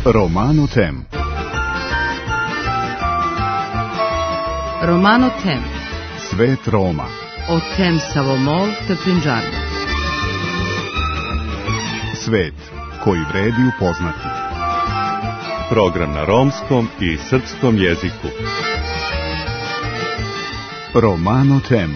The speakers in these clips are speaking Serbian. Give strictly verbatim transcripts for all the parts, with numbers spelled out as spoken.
Romano Tem. Romano Tem. Svet Roma. O tem Savomol te Punjabno. Svet koji vredi upoznati. Program na romskom i srpskom jeziku. Romano Tem.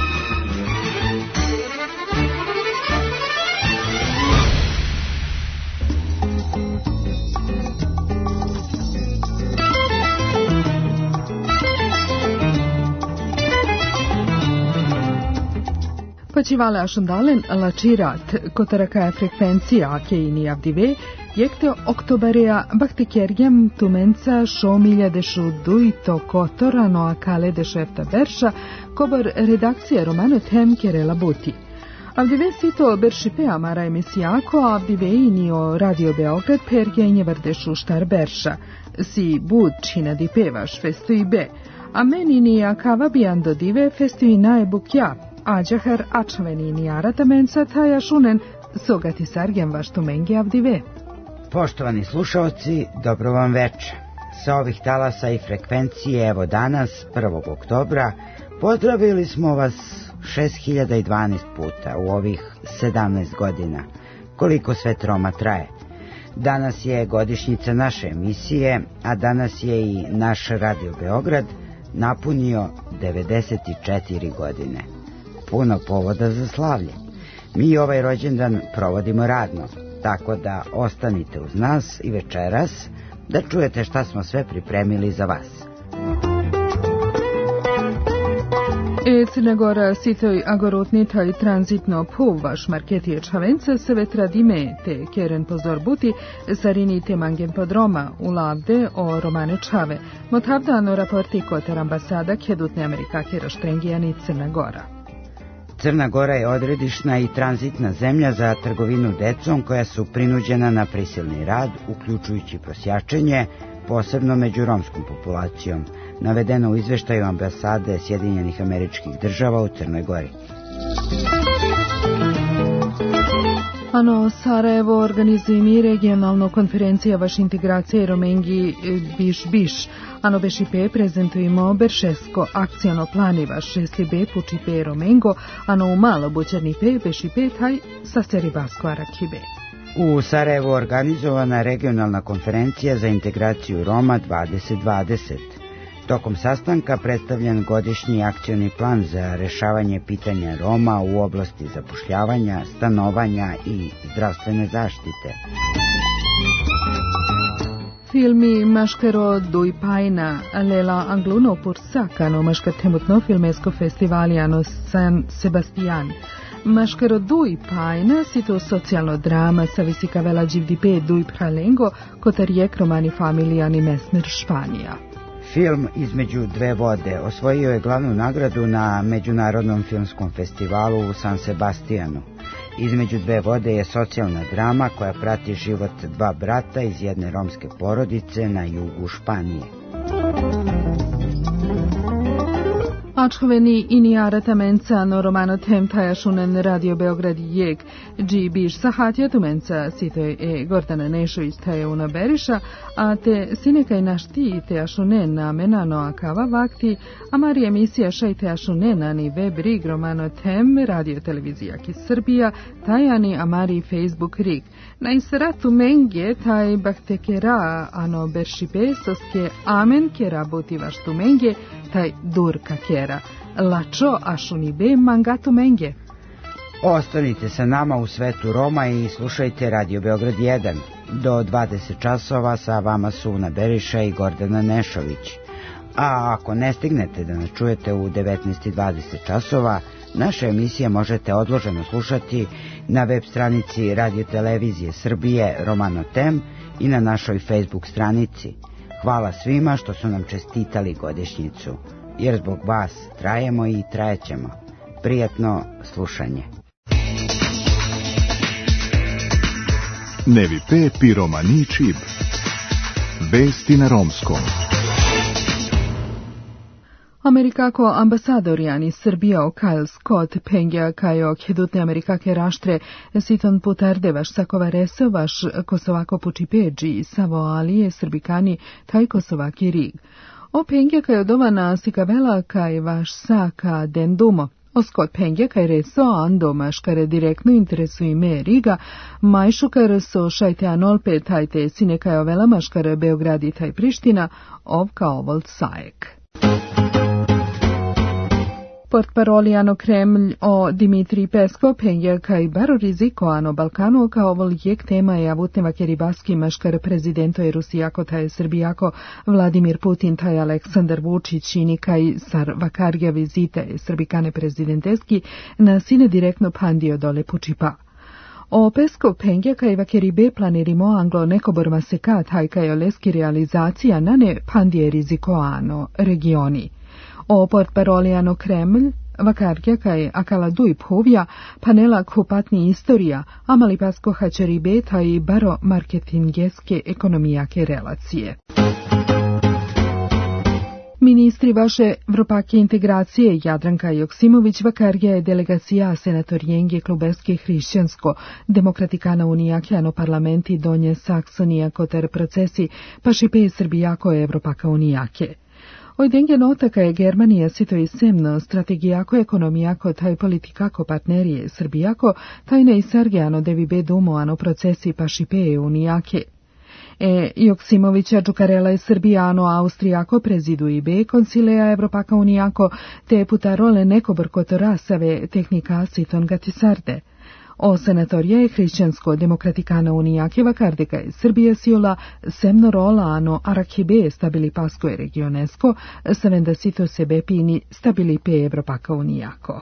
Počivale ašundalen lačirat kotaraka frekvencija keini avdive jekte oktoberea baktikerjem tumenca šomilja dešu duito kotorano akale dešefta berša kobor redakcija Romano Tem kerela buti. Avdive sito beršipe amara emisijako avdive inio Radio Beograd pergenje vrdešu štar berša. Si bud čina di pevaš festu i be, a meni ni akava bijando dive festu i najbuk ja. Ađahar ačveni nijarata menca taja šunen sogati sargen vaštu mengi avdive. Poštovani slušalci, dobro vam večer. Sa ovih talasa i frekvencije, evo danas, prvog oktobra, pozdravili smo vas šest hiljada dvanaest puta u ovih sedamnaest godina, koliko Svet Roma traje. Danas je godišnjica naše emisije, a danas je i naš Radio Beograd napunio devedeset četiri godine. Puno povoda za slavlje. Mi ovaj rođendan provodimo radno, tako da ostanite uz nas i večeras da čujete šta smo sve pripremili za vas. E Crna Gora sitoj agorotnita i tranzitno puvaš marketije čavenca se vetradime te keren pozor buti sarini te mangen podroma u lavde o Romane Čave. Motavdano raporti kotar ambasada kedutne Amerika kera štrengijani Crna Gora. Crna Gora je odredišna i tranzitna zemlja za trgovinu decom koja su prinuđena na prisilni rad, uključujući prosjačenje, posebno među romskom populacijom, navedeno u izveštaju ambasade Sjedinjenih Američkih Država u Crnoj Gori. Ano, Sarajevo organizuje mi regionalno konferencija vaš integracije Romengi Biš Biš. Ano Bešipe prezentujemo Beršesko akciono planiva šesti be Pučipe Romengo, ano u malo bućarnipe Bešipe taj sa Seribasko Arakibe. U Sarajevu organizovana regionalna konferencija za integraciju Roma dvadeset dvadeset. Tokom sastanka predstavljen godišnji akcioni plan za rešavanje pitanja Roma u oblasti zapošljavanja, stanovanja i zdravstvene zaštite. Filmi Maškero Duj Pajna, Lela Angluno Pursakano, Maškar temutno filmesko festivalijano San Sebastian. Maškero Duj Pajna, sito socijalno drama sa visikavela Đivdipe Duj Pralengo, kotar jek romani familijani mesmer Španija. Film Između dve vode osvojio je glavnu nagradu na Međunarodnom filmskom festivalu u San Sebastianu. Između dve vode je socijalna drama koja prati život dva brata iz jedne romske porodice na jugu Španije. Ačhoveni inijarata menca no Romano Tem taja šunen Radio Beograd jeg dži biš sahatja tu menca sitoj e Gordana Nešović taja una beriša, a te sinekaj našti te ašunen na menano akava vakti, a mari emisija šaj te ašunena ni web rig Romano Tem Radio Televizija ki Srbija tajani a mari Facebook rig. Na insratu menge taj baktekera ano beršipe soske amen kera buti vaš tu menge taj durka kera. Lačo ašunibe mangatu menge. Ostanite sa nama u Svetu Roma i slušajte Radio Beograd jedan. Do dvadeset časova sa vama su Una Beriša i Gordana Nešović. A ako ne stignete da nas čujete u devetnaest i dvadeset časova, naše emisije možete odloženo slušati na web stranici Radio Televizije Srbije Romano Tem i na našoj Facebook stranici. Hvala svima što su nam čestitali godišnjicu, jer zbog vas trajemo i trajećemo. Prijatno slušanje. Nevi pe pi romani čib. Vesti na romskom. Amerikako ambasadoriani Srbija Kyle Scott pengja kajo kedutne Amerikake raštre siton putardevaš sakovaresovaš Kosovako pučipeđi savo alije Srbikani taj Kosovaki rig. O pengja kajo dovana sikavela kaj vaš saka dendumo. O Scott pengja kaj reso andomaš kare direktno interesu ime Riga, majšukar so šajte anolpe tajte sine kajo velamaš kare Beogradi taj Priština, ov kao volt sajek. Portparoliano Kremlj o Dimitrij Peskov pengja kaj baro riziko ano Balkanu kao voljek tema je avutneva keribaski maškar prezidento je Rusijako taj Srbijako Vladimir Putin taj Aleksandar Vučić ini kaj sar vakarja vizite Srbikane prezidenteski na sine direktno pandio dole pučipa. O Peskov pengja kaj vakeribe planirimo anglo nekoborma seka taj kaj leski realizacija na ne pandije riziko ano regioni. O portparoliano Kremlj, vakarja kaj akala duj phovja, panela kupatni istorija, amali pasko hačeribe taj baro marketingeske ekonomijake relacije. Ministri vaše Vropake integracije Jadranka Joksimović vakarja je delegacija senatorijenje klubeske hrišćansko demokratikana unijake ano parlamenti Donje Saksonija koter procesi pašipe Srbijako Evropaka unijake. Ojdenje notaka je Germanija sito i semno strategijako ekonomijako taj politikako partnerije Srbijako tajne i sargeano devi be dumoano procesi pašipe unijake. E Joksimovića Đukarela je Srbijano Austrijako prezidu i be konsileja Evropaka unijako te putarole nekobor kotorasave tehnika siton gatisarde. O senatorija je hrišćansko-demokratikana unijake vakardeka je Srbija siola semno rola ano arakibe stabili pasko regionesko, savenda sito sebe pini stabili pe Evropaka unijako.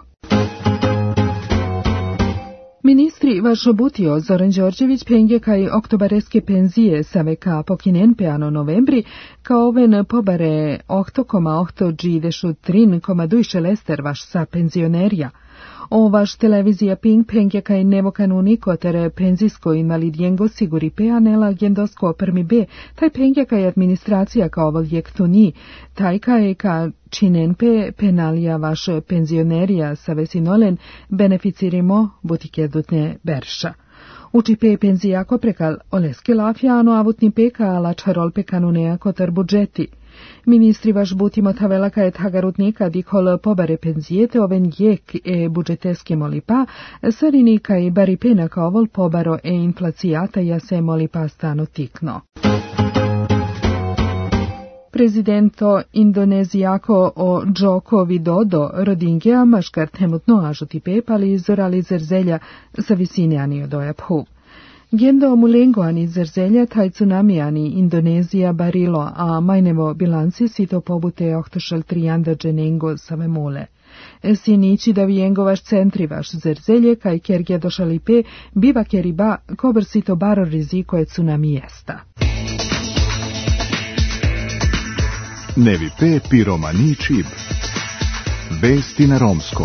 Ministri vaš obutio Zoran Đorđević pengje kaj oktobareske penzije saveka pokinen pe ano novembri, kao oven pobare ohto koma ohto džidešu trin koma dujše lester vaš sa penzionerija. O vaš televizija Pink pengja kaj nevo kanuniko tere penzijsko invalidijengo siguri pe anela gendosko permi be, taj pengja kaj administracija kao voljek tu ni, taj kaj ka činen pe penalija vaš penzionerija sa vesinolen beneficirimo butike dutne berša. Uči pe penzijako prekal oleske lafjano avutni peka ala čarol pe kanunea kotar budžeti. Ministri vaš butimo tavela kaj tagarutnika dikol pobare penzijete oven jek e budžeteske molipa, sarini kaj bari pena kao vol pobaro e inflacijata ja se molipa stano tikno. Prezidento Indonezijako o Joko Widodo rodingea maškar temutno ažuti pepali zorali zerzelja sa visine ani odoja phu. Gendo mulengo ani zerzelja taj tsunami ani Indonezija barilo, a majnevo bilanci sito pobute ohtošal trijanda dženengo save mule. Sinići da vijengo vaš centri vaš zerzelje kaj kergja došali pe biva keriba kober sito baro riziko je tsunami jesta. Nevi pe piromani čib. Vesti na romskom.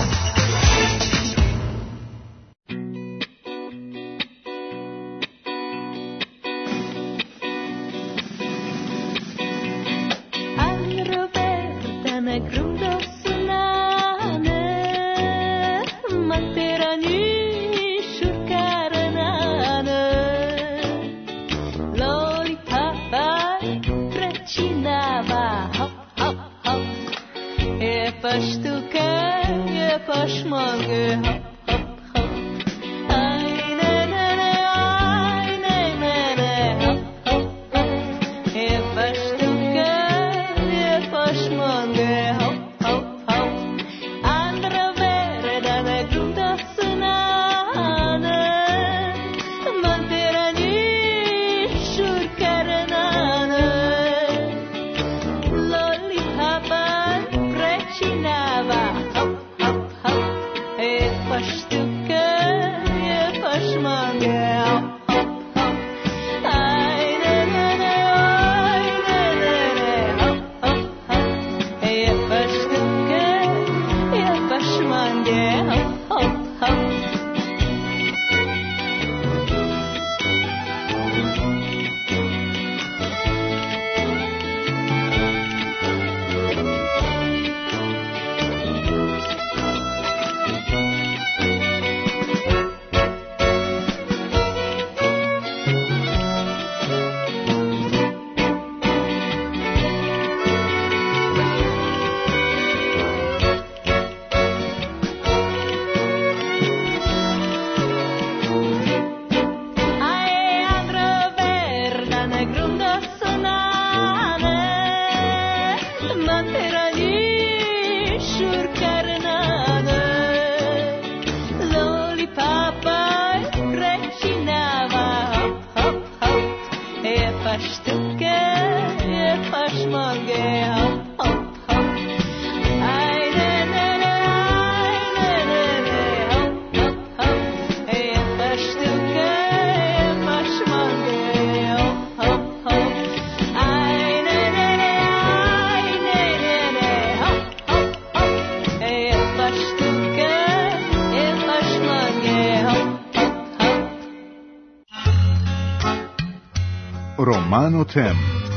Romano Tem.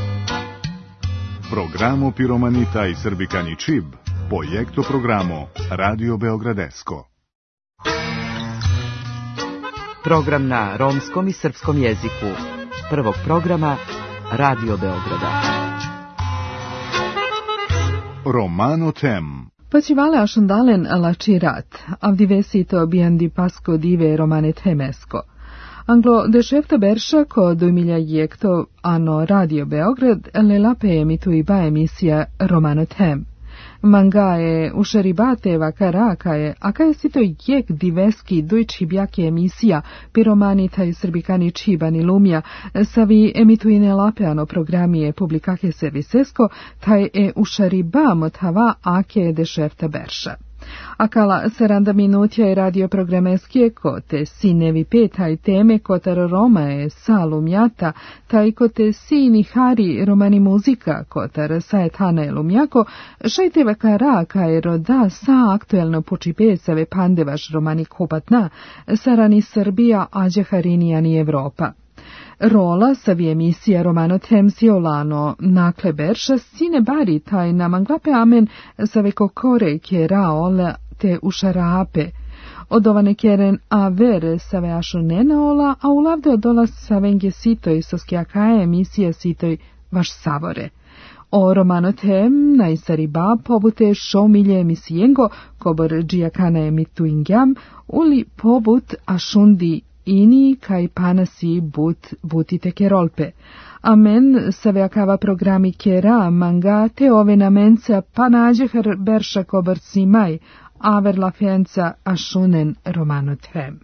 Programo Piromanita i Srbikani Čib, projekto programo Radio Beogradesko. Program na romskom i srpskom jeziku. Prvog programa Radio Beograda. Romano Tem. Facivale ascendalen la cirat, avdivesito biandi pasco dive romane temesco. Anglo dešefta berša ko duemiljajekto ano Radio Beograd le lape emituiba emisija Romano Tem. Mangae ušaribate vakarakae, a kaj si to jek diveski dujči bjake emisija Piromanita i Srbikani Čibani Lumja, savi emituine lapeano programije publikake servisesko, taj e ušariba motava ake dešefta berša. Akala saranda minutja je radio programeskije kote sinevi petaj teme kotar Roma je salumjata, taj kote sini hari romani muzika kotar saetana je lumjako, šajte vakara kaj roda sa aktuelno počipesave pandevaš romani kopatna, sarani Srbija ađe harinijani Evropa. Rola savi emisija Romano Tem siolano nakle berša sine bari taj na manglape amen save kokore kjera ola te ušarape. Odovane kjeren a ver save ašonena ola, a ulavde odola savenge sitoj soskijakaje emisija sitoj vaš savore. O Romano Tem najsariba pobute šomilje emisijengo kobor džijakana emituingjam uli pobut ašundi ini kaj panasi but butite kerolpe. Amen save akava programi kera manga te ove namenca pa nađe her berša kobar simaj, aver la fienza ašunen Romano Tem.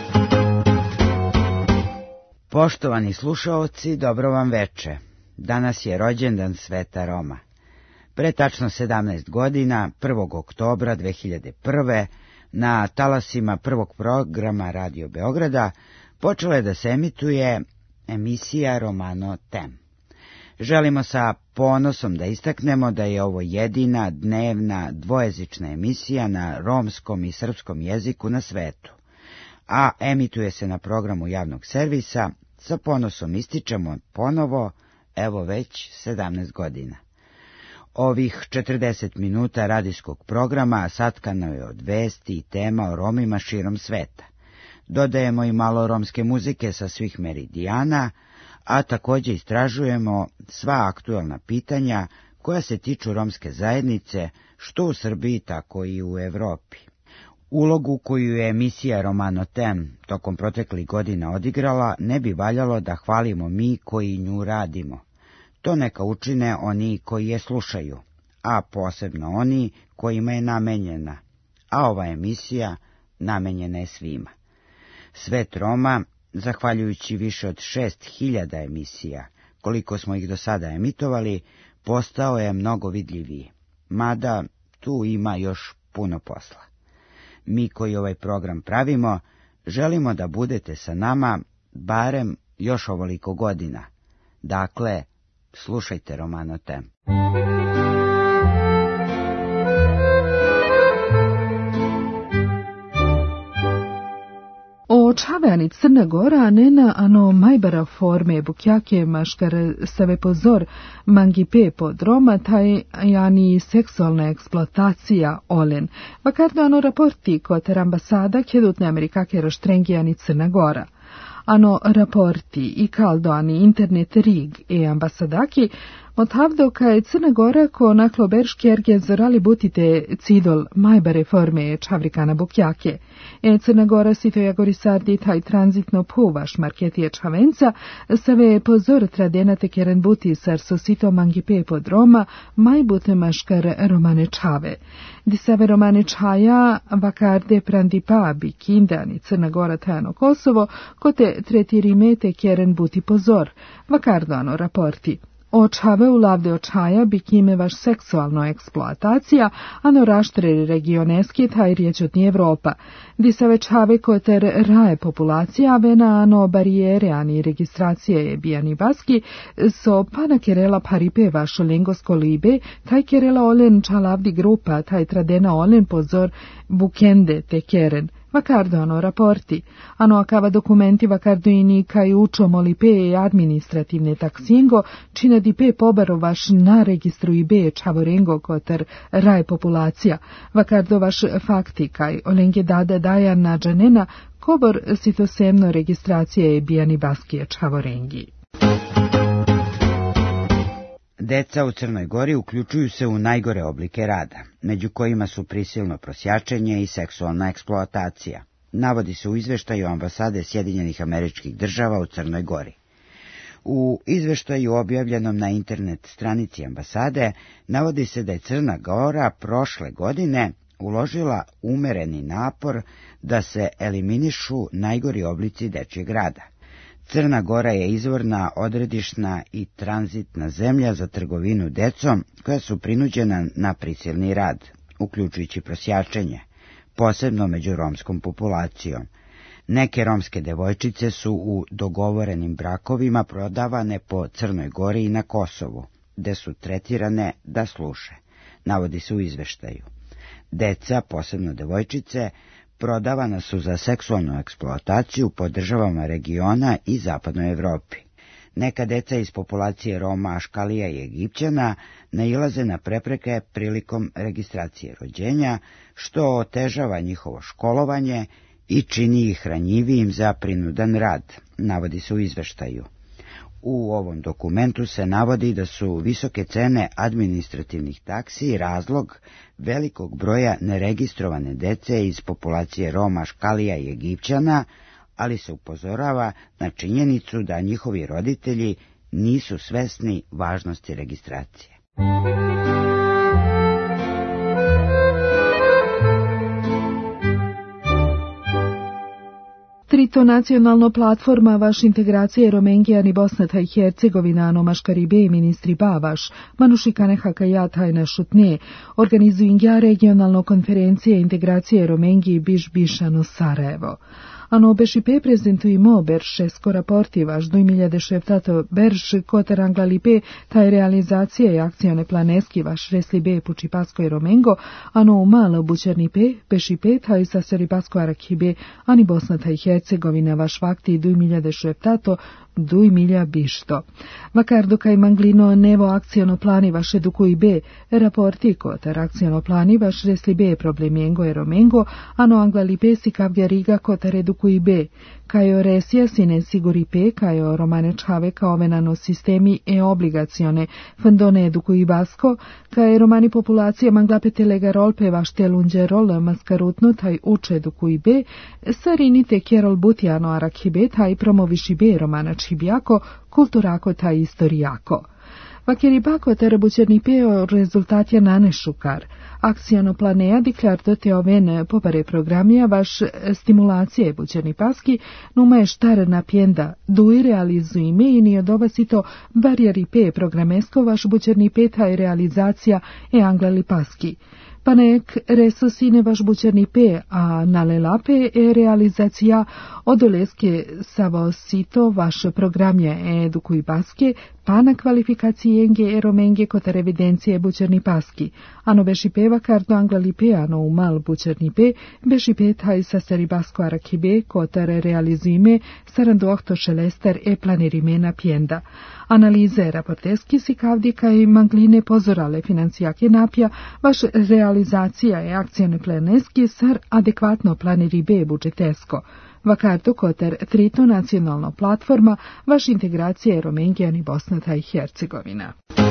Poštovani slušaoci, dobro vam veče. Danas je rođendan Sveta Roma. Pre tačno sedamnaest godina, prvog oktobra dve hiljade prve, na talasima prvog programa Radio Beograda počela je da se emituje emisija Romano Tem. Želimo sa ponosom da istaknemo da je ovo jedina dnevna dvojezična emisija na romskom i srpskom jeziku na svetu, a emituje se na programu javnog servisa. Sa ponosom ističemo ponovo, evo već sedamnaest godina. Ovih četrdeset minuta radijskog programa satkano je od vesti i tema o Romima širom sveta. Dodajemo i malo romske muzike sa svih meridijana, a također istražujemo sva aktuelna pitanja koja se tiču romske zajednice, što u Srbiji, tako i u Evropi. Ulogu koju je emisija Romano Tem tokom proteklih godina odigrala ne bi valjalo da hvalimo mi koji nju radimo. To neka učine oni koji je slušaju, a posebno oni kojima je namenjena, a ova emisija namenjena je svima. Svet Roma, zahvaljujući više od šest hiljada emisija, koliko smo ih do sada emitovali, postao je mnogo vidljiviji, mada tu ima još puno posla. Mi koji ovaj program pravimo, želimo da budete sa nama barem još ovoliko godina. Dakle, slušajte Romano Tem. O čavani Crna Gora nena ano majbara forme bukjake maškar save pozor mangipe pod Roma taj jani seksualna eksploatacija olen. Vakardo ano raporti koter ambasada kjedutne Amerikake raštrengijani Crna Gora. Ano raporti i kaldo ani internet rig e ambasadaki Otavdo kaj Crna Gora ko naklo berški erge zorali butite cidol majba reforme čavrikana bukjake. E Crna Gora sito jagorisardi taj tranzitno puvaš marketije čavenca, save pozor tradenate keren buti sar so sito mangipe pod Roma, majbute maškar romane čave. Di save romane čaja vakarde prandipa bi kindani Crna Gora tajano Kosovo, kote tretirimete keren buti pozor, vakardano raporti. Očave u lavde očaja bikime vaš seksualno eksploatacija, ano raštre regioneski taj riječ od Evropa, di se večave koter raje populacija, avena ano barijere ani registracije je bijani baski, so pana kerela paripe vašo lengosko libe, taj kerela olen čalavdi grupa, taj tradena olen pozor bukende te keren, Vacardo ano raporti, ano acava documenti vacardo inica i učomo li pe administrativne taksingo, čina di pe pobaro vaš na registru i be čavorengo koter raj populacija, vacardo vaš fakti kaj olenge dada daja na džanena, kobor sitosemno registracije bijani baskije čavorengi. Deca u Crnoj Gori uključuju se u najgore oblike rada, među kojima su prisilno prosjačenje i seksualna eksploatacija, navodi se u izveštaju ambasade Sjedinjenih Američkih Država u Crnoj Gori. U izveštaju objavljenom na internet stranici ambasade navodi se da je Crna Gora prošle godine uložila umereni napor da se eliminišu najgori oblici dečjeg rada. Crna Gora je izvorna, odredišna i tranzitna zemlja za trgovinu decom koja su prinuđena na prisilni rad, uključujući prosjačenje, posebno među romskom populacijom. Neke romske devojčice su u dogovorenim brakovima prodavane po Crnoj Gori i na Kosovu, gde su tretirane da sluše, navodi se u izveštaju. Deca, posebno devojčice, prodavana su za seksualnu eksploataciju po državama regiona i zapadnoj Evropi. Neka deca iz populacije Roma, Aškalija i Egipćana nailaze na prepreke prilikom registracije rođenja, što otežava njihovo školovanje i čini ih ranjivijim za prinudan rad, navodi se u izveštaju. U ovom dokumentu se navodi da su visoke cene administrativnih taksi razlog velikog broja neregistrovane dece iz populacije Roma, Škalija i Egipćana, ali se upozorava na činjenicu da njihovi roditelji nisu svesni važnosti registracije. Trito nacionalno platforma vaš integracije Romengijan i Bosnata i Hercegovina ano maškaribe i ministri bavaš, manušikane hakajatajna šutne, organizuju regionalno konferencije integracije Romengiji biš bišano Sarajevo. Ano beši pe prezentujemo beršesko raporti vaš do dva hiljade šeptato berš koter anglalipe taj realizacije i akcione planeski vaš resli be puči pasko i Romengo, ano u malo bučerni pe, beši pe taj sa seri pasko arakibe, ani Bosnata i Hercegovina vaš vakti do dva hiljade šeptato do milja bišto. Vakardo kaj manglino nevo akciono plani vaš edukuj be, raporti koter akciono plani vaš resli be problemiengo i Romengo, ano anglalipe si kavdja riga koter edukuj be, kajo resija sine siguri pe, kajo romane čave kao venano sistemi e obligacione fondone edukuj basko, kajo romani populacija manglapete lega rolpe vaš telunđe rol maskarutno taj uče edukuj be, sarinite kjerol butjano arakibe taj promoviši be romana čibjako, kulturako taj istorijako. Vakjeribako terabućerni peo rezultatja nanešukar. Akcijano planeja diklarto te oven popare programija vaš stimulacije bućerni paski, numa je štar napjenda, duj realizuj me i nije dobasito barijari pe programesko vaš bućerni peta i realizacija e anglali paski. Panek resosine vaš bućerni pe, a nalelape e realizacija odoleske savosito vaš programje e edukuj baske, pa na kvalifikacijenge e romenge kotar evidencije bućerni paski. Ano beši peva kardo anglali pe, ano umal bućerni pe, beši pe taj sa seri basko arakibe kotar realizime sarando ohto šelester e planirime na pjenda. Analize raporteski si kavdi kaj mangline pozorale financijake napja, vaš realizacija e akcijone planeski sar adekvatno planiri be budžetesko. Vakarto koter trito nacionalno platforma vaš integracije Romengijan i Bosnata i Hercegovina.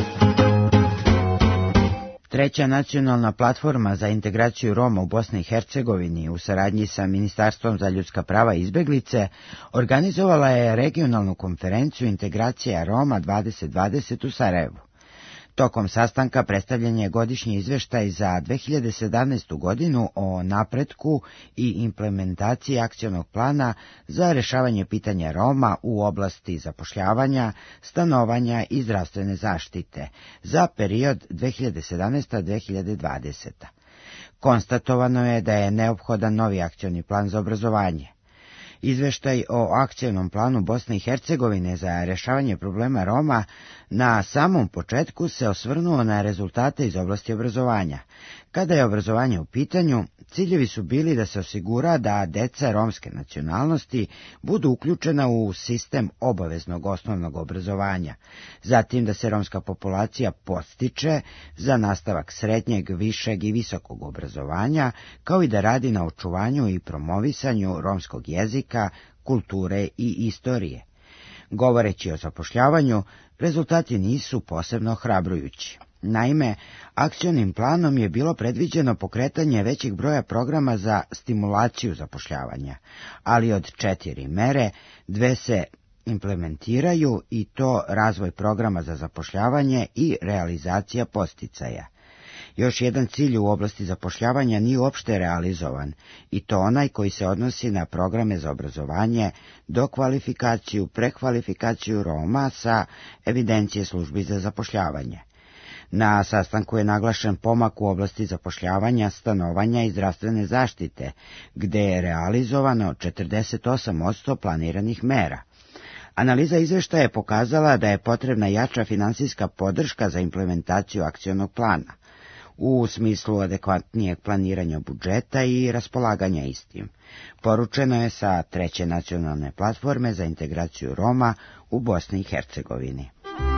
Treća nacionalna platforma za integraciju Roma u Bosni i Hercegovini u saradnji sa Ministarstvom za ljudska prava i izbeglice organizovala je regionalnu konferenciju integracija Roma dvadeset dvadeset u Sarajevu. Tokom sastanka predstavljen je godišnji izveštaj za dve hiljade sedamnaestu godinu o napretku i implementaciji akcionog plana za rešavanje pitanja Roma u oblasti zapošljavanja, stanovanja i zdravstvene zaštite za period dve hiljade sedamnaesta do dve hiljade dvadesete. Konstatovano je da je neophodan novi akcioni plan za obrazovanje. Izveštaj o akcionom planu Bosne i Hercegovine za rešavanje problema Roma na samom početku se osvrnuo na rezultate iz oblasti obrazovanja. Kada je obrazovanje u pitanju, ciljevi su bili da se osigura da deca romske nacionalnosti budu uključena u sistem obaveznog osnovnog obrazovanja, zatim da se romska populacija podstiče za nastavak srednjeg, višeg i visokog obrazovanja, kao i da radi na očuvanju i promovisanju romskog jezika, kulture i istorije. Govoreći o zapošljavanju, rezultati nisu posebno ohrabrujući. Naime, akcionim planom je bilo predviđeno pokretanje većeg broja programa za stimulaciju zapošljavanja, ali od četiri mere dve se implementiraju, i to razvoj programa za zapošljavanje i realizacija podsticaja. Još jedan cilj u oblasti zapošljavanja nije uopšte realizovan, i to onaj koji se odnosi na programe za obrazovanje, dokvalifikaciju, prekvalifikaciju Roma sa evidencije službi za zapošljavanje. Na sastanku je naglašen pomak u oblasti zapošljavanja, stanovanja i zdravstvene zaštite, gde je realizovano četrdeset osam posto planiranih mera. Analiza izveštaja je pokazala da je potrebna jača finansijska podrška za implementaciju akcionog plana, u smislu adekvatnijeg planiranja budžeta i raspolaganja istim. Poručeno je sa treće nacionalne platforme za integraciju Roma u Bosni i Hercegovini.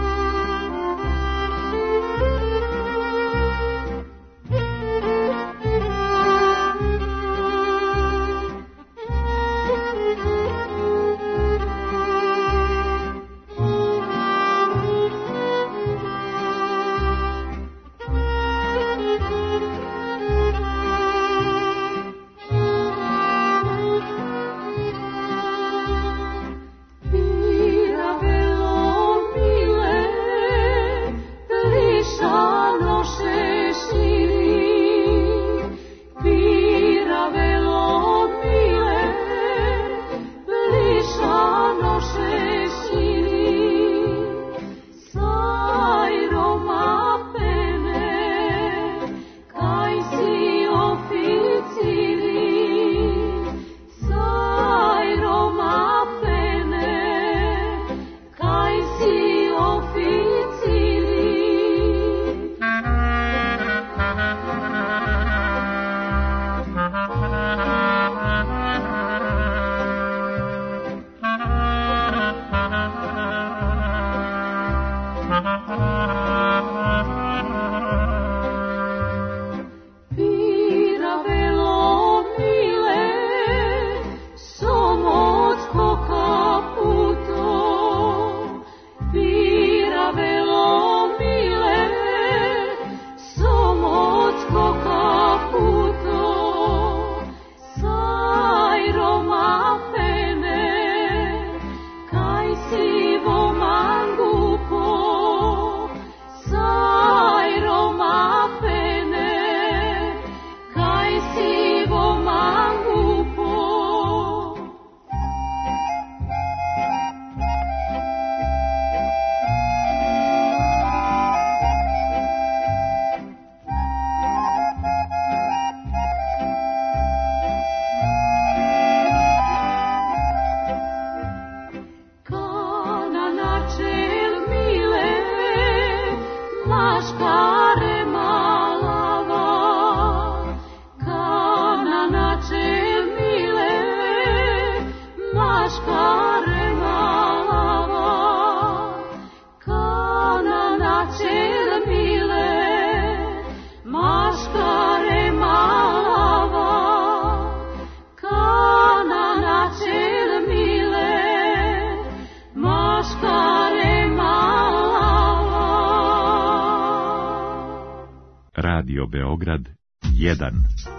Radio Beograd jedan.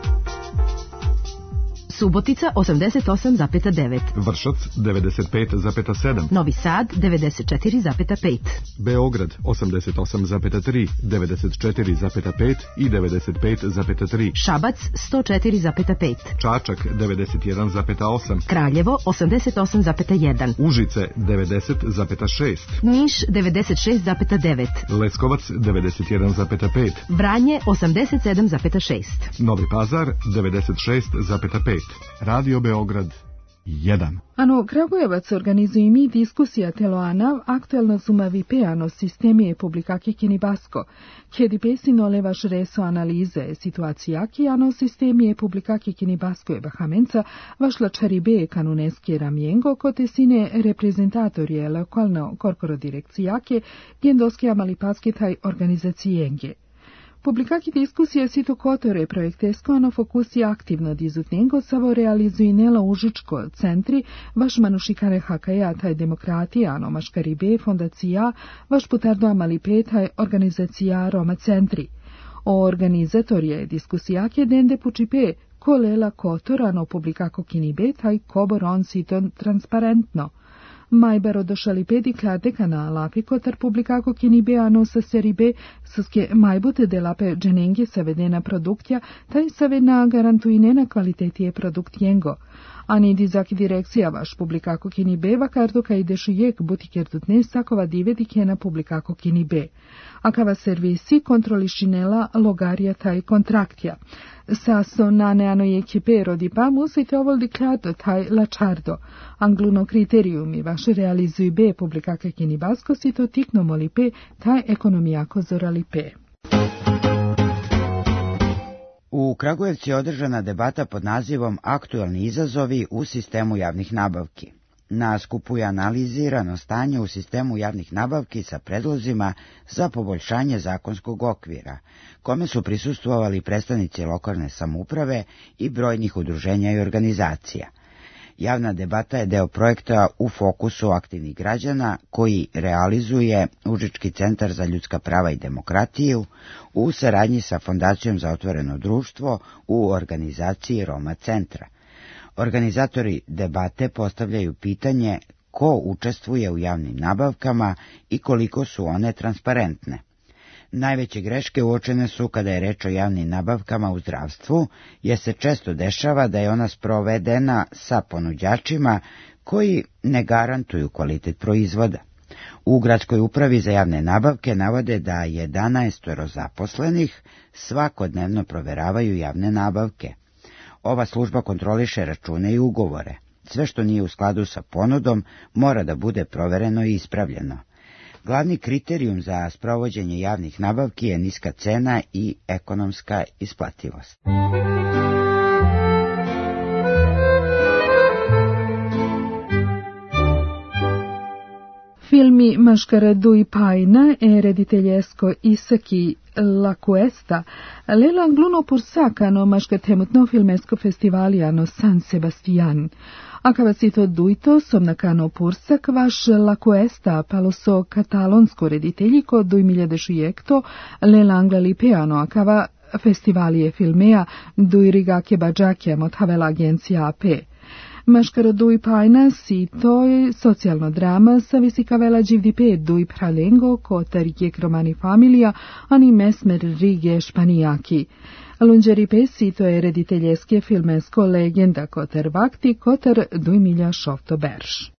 Subotica osamdeset osam zarez devet. Vršac devedeset pet zarez sedam. Novi Sad devedeset četiri zarez pet. Beograd osamdeset osam zarez tri, devedeset četiri zarez pet i devedeset pet zarez tri. Šabac sto četiri zarez pet. Čačak devedeset jedan zarez osam. Kraljevo osamdeset osam zarez jedan. Užice devedeset zarez šest. Niš devedeset šest zarez devet. Leskovac devedeset jedan zarez pet. Vranje osamdeset sedam zarez šest. Novi Pazar devedeset šest zarez pet. Radio Beograd jedan. Ano, Kragujevac organizuje mi diskusija teloanav aktuelno sumavi peano sistemi publikaki Kinibasko, kjedi pesino levaš reso analize situacijaki ano sistemi publikaki Kinibasko je bahamenca vašla čaribe kanuneski ramiengo kote sine reprezentatorije lokalno korkoro direkcijake gendoske amalipaske taj organizacijenge. Publikaki diskusije sito kotore projektesko ano fokusi aktivno dizutnjengo savo realizuje nela užičko centri vaš manušikare hakaja taj demokratija ano maškaribe fondacija vaš putardo amalipe taj organizacija Roma centri. O organizatorije diskusijake dende pučipe kolela kotor ano publikako kinibe taj koboron siton transparentno. Majbaro došali pedi klade kanala kotar publikako kinibe ano sa seribe saske majbute delape dženengi savedena produktja taj savena garantuinena kvalitetije produktjengo. Ani dizaki direkcija vaš publikako kinibe vakardo ka idešu jek butikerdutne sakova divedikena publikako kinibe. Akava servisi kontrolišinela logarija taj kontraktja. Saso nane ano je kipero di pa musite ovol diklato taj lačardo. Angluno kriterijumi vaše realizuju be publikake kinibasko sito tikno molipe taj ekonomijako zoralipe. U Kragujevcu je održana debata pod nazivom Aktuelni izazovi u sistemu javnih nabavki. Na skupu je analizirano stanje u sistemu javnih nabavki sa predlozima za poboljšanje zakonskog okvira, kome su prisustvovali predstavnici lokalne samouprave i brojnih udruženja i organizacija. Javna debata je deo projekta U fokusu aktivnih građana koji realizuje Užički centar za ljudska prava i demokratiju u saradnji sa Fondacijom za otvoreno društvo u organizaciji Roma centra. Organizatori debate postavljaju pitanje ko učestvuje u javnim nabavkama i koliko su one transparentne. Najveće greške uočene su kada je reč o javnim nabavkama u zdravstvu, jer se često dešava da je ona sprovedena sa ponuđačima koji ne garantuju kvalitet proizvoda. U Gradskoj upravi za javne nabavke navode da jedanaest zaposlenih svakodnevno proveravaju javne nabavke. Ova služba kontroliše račune i ugovore. Sve što nije u skladu sa ponudom mora da bude provereno i ispravljeno. Glavni kriterijum za sprovođenje javnih nabavki je niska cena i ekonomska isplativost. Filmi Maškaradu i Pajna e rediteljesko Isaki La Cuesta, lela angluno pursakano maškatemutno filmesko festivalijano San Sebastian. Akavacito duito somnakano pursak vaš La Cuesta paloso katalonsko rediteljiko duj miljadešujekto lela anglali peano akava festivalije filmea duj rigake bađake mothavela agencija A P. Maškaradu i Pajna si to je socijalno drama sa visikavela dživdipe duj pralengo kotar jek romani familija ani mesmer rige španijaki. Lunđeripe si to je rediteljeske filmesko legenda kotar vakti kotar duj milja šofto berš.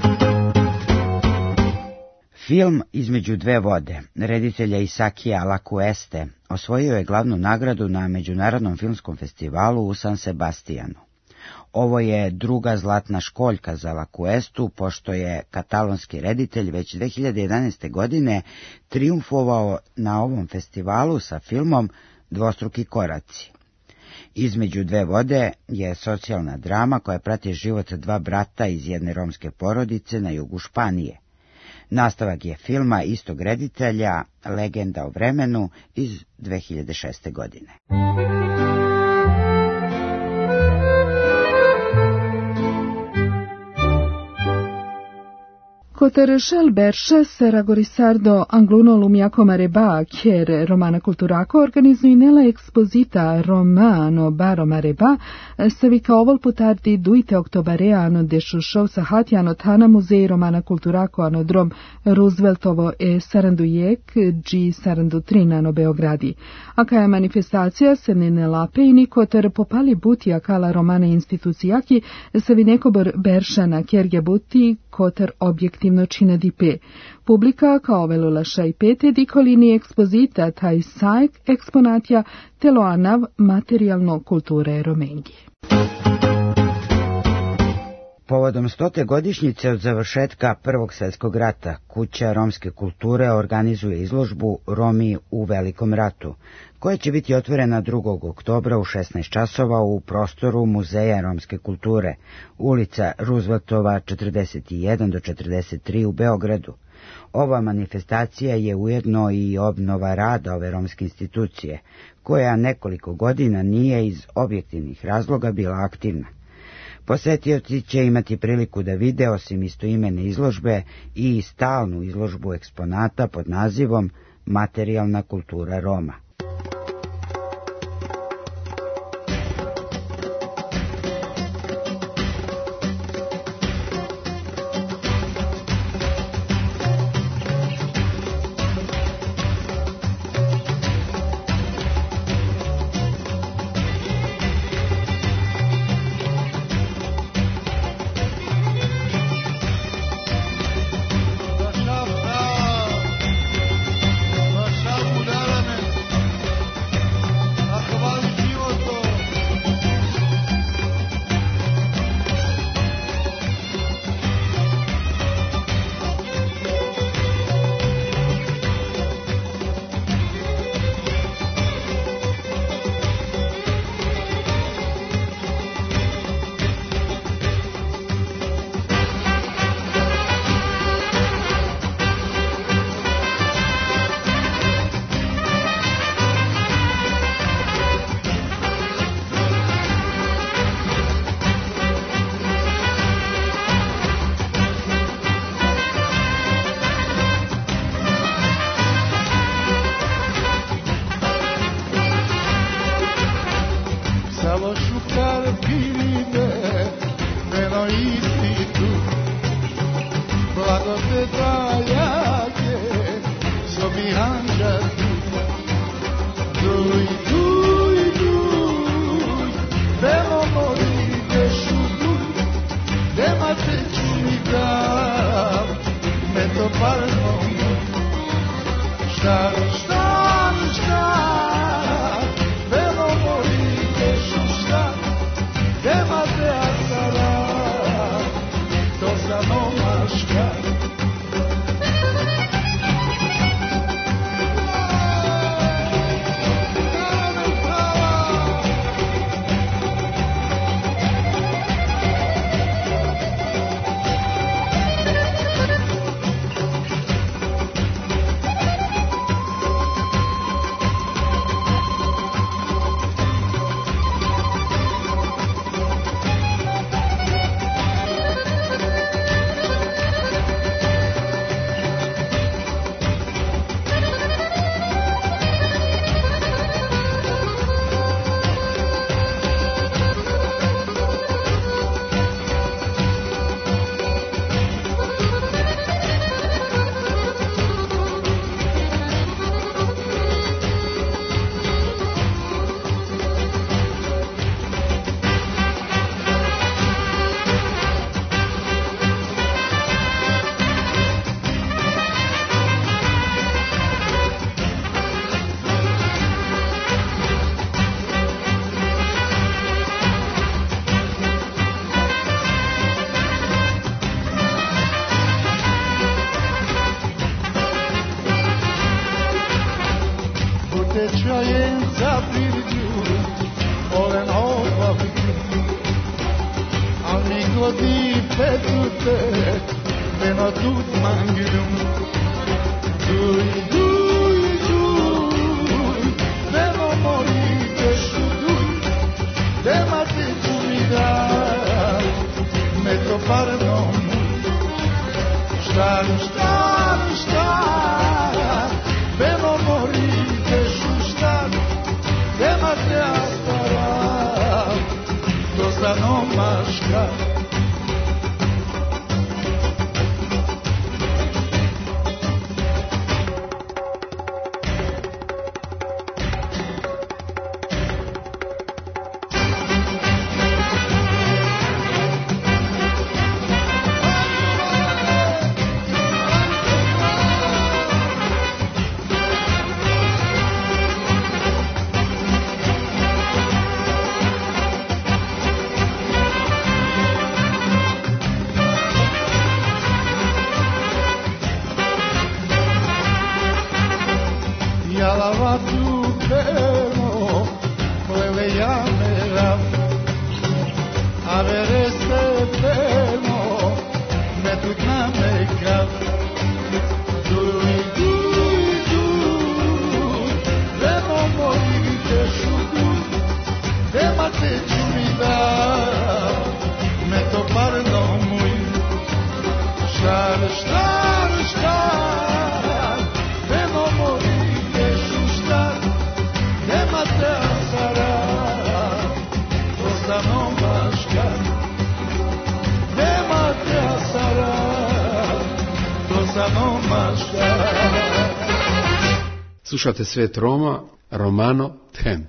Film Između dve vode, reditelja Isakija La Cueste, osvojio je glavnu nagradu na Međunarodnom filmskom festivalu u San Sebastianu. Ovo je druga zlatna školjka za La Cuestu, pošto je katalonski reditelj već dve hiljade jedanaeste. godine triumfovao na ovom festivalu sa filmom Dvostruki koraci. Između dve vode je socijalna drama koja prati život dva brata iz jedne romske porodice na jugu Španije. Nastavak je filma istog reditelja Legenda o vremenu iz dve hiljade šeste. godine. Kotar šel berša sera gorisardo angluno lumiako mareba, kjer romana kulturako organizuje nela ekspozita romano baro mareba, savika ovol putardi duite oktobarea ano dešušov sahati ano tana muzej romana kulturako ano drom Rooseveltovo e sarandujek, dži sarandutrin ano Beogradi. Aka je manifestacija se ne lape i nikotar popali buti akala romana institucijaki, savi nekobor beršana kjerge buti kotar objektivno čina dipe. Publika kao velulaša i pete dikolini ekspozita taj sajk eksponatja teloanav materijalno kulture Romengi. Povodom stote godišnjice od završetka Prvog svjetskog rata, Kuća romske kulture organizuje izložbu Romi u Velikom ratu, koja će biti otvorena drugog oktobra u šesnaest časova u prostoru Muzeja romske kulture, ulica Rooseveltova četrdeset jedan do četrdeset tri u Beogradu. Ova manifestacija je ujedno i obnova rada ove romske institucije, koja nekoliko godina nije iz objektivnih razloga bila aktivna. Posetioci će imati priliku da vide, osim istoimene izložbe, i stalnu izložbu eksponata pod nazivom Materijalna kultura Roma. se ciumida me topar no muy estar estar estar de no morir de sustar de matar será cosa no mascar de matar será cosa no mascar. Slušate Svet Roma, Romano Them.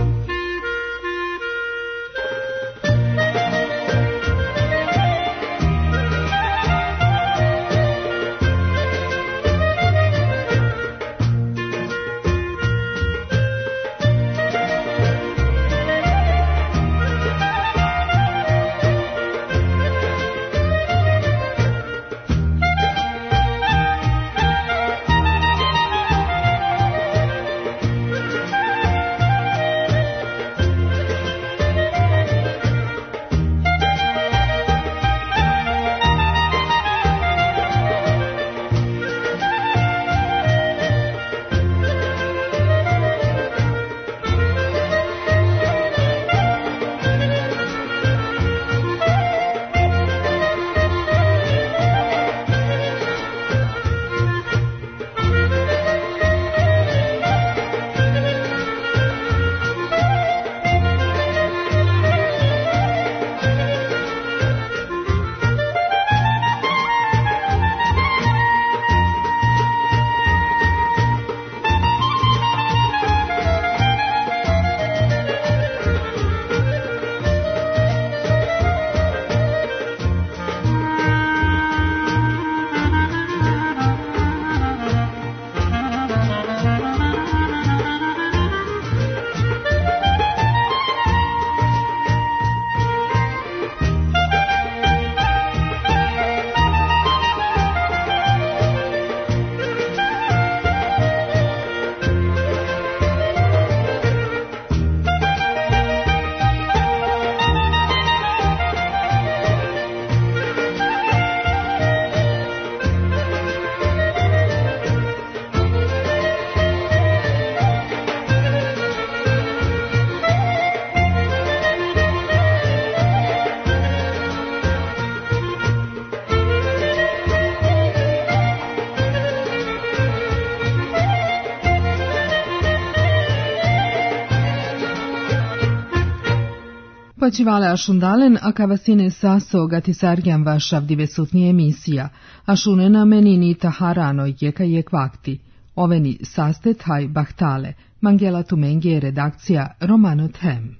Počivale ašundalen, a kavasine saso gatisarjan vašav divesutni emisija, ašunena menini taharano jeka jek vakti. Oveni sastet haj bahtale, Mangela Tumengi je redakcija Romano Them.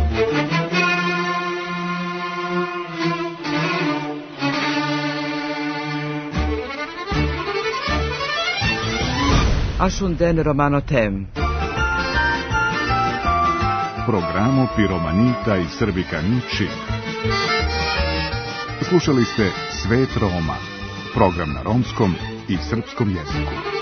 Ašunden Romano Them. Programo Piromanita i Srbikani Čib. Slušali ste Svet Roma, program na romskom i srpskom jeziku.